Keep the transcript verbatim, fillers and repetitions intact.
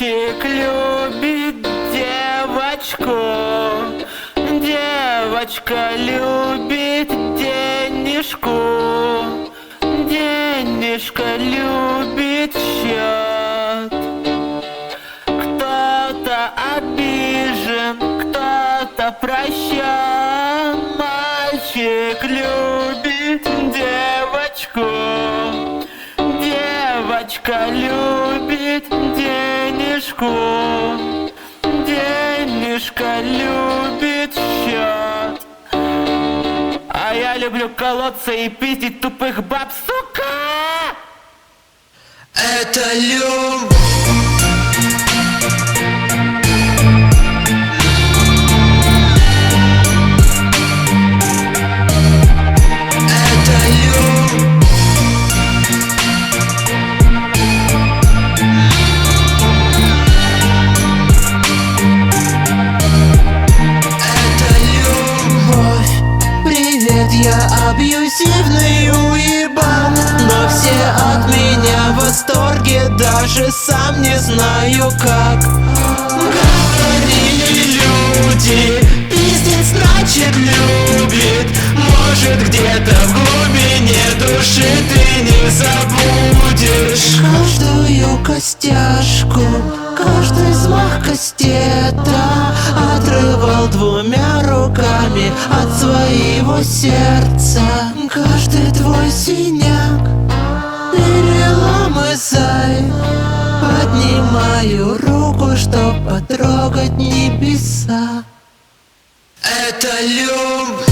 Мальчик любит девочку, девочка любит денежку, денежка любит счет. Кто-то обижен, кто-то прощен. Мальчик любит девочку, девочка любит денежку, денежка любит счет. А я люблю колоться и пиздить тупых баб, сука! Это любовь. Я абьюзивный уебан, но все от меня в восторге, даже сам не знаю как. Говорили люди, пиздец значит любит. Может где-то в глубине души ты не забудешь каждую костяшку, каждый взмах кастета отрывал двумя руками от своего сердца. Каждый твой синяк, перелом и зай. Поднимаю руку, чтоб потрогать небеса. Это любовь.